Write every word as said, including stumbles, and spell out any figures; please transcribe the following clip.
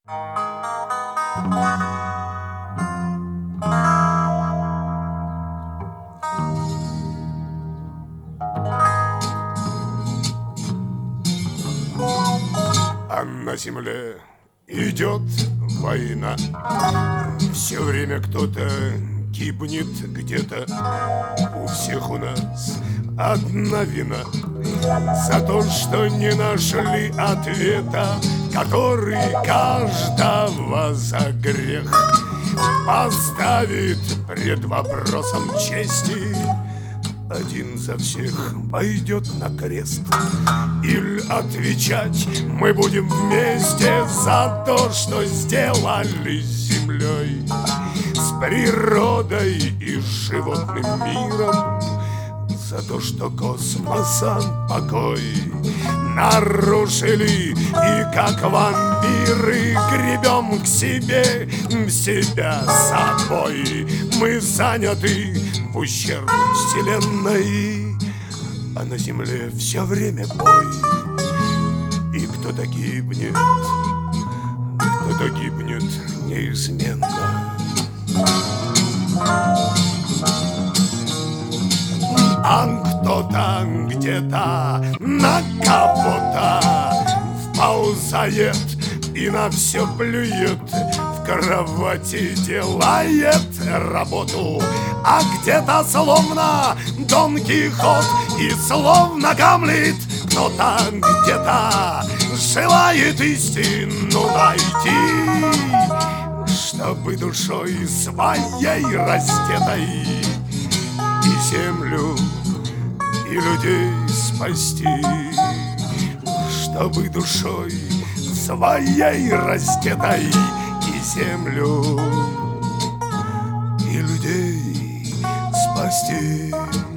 А на земле идет война. Все время кто-то гибнет где-то. У всех у нас одна вина за то, что не нашли ответа, который каждого за грех поставит пред вопросом чести. Один за всех пойдет на крест, или отвечать мы будем вместе за то, что сделали с землей, с природой и животным миром, за то, что космосом покой нарушили, и как вампиры гребем к себе, себя собой. Мы заняты в ущерб вселенной, а на земле все время бой. И кто-то гибнет, кто-то гибнет неизменно. А кто-то где-то на кого-то вползает и на все плюет, в кровати делает работу. А где-то словно Дон Кихот и словно Гамлет, кто-то где-то желает истину найти, чтобы душой своей раздетой и землю, и людей спасти, чтобы душой своей раздетой и землю, и людей спасти.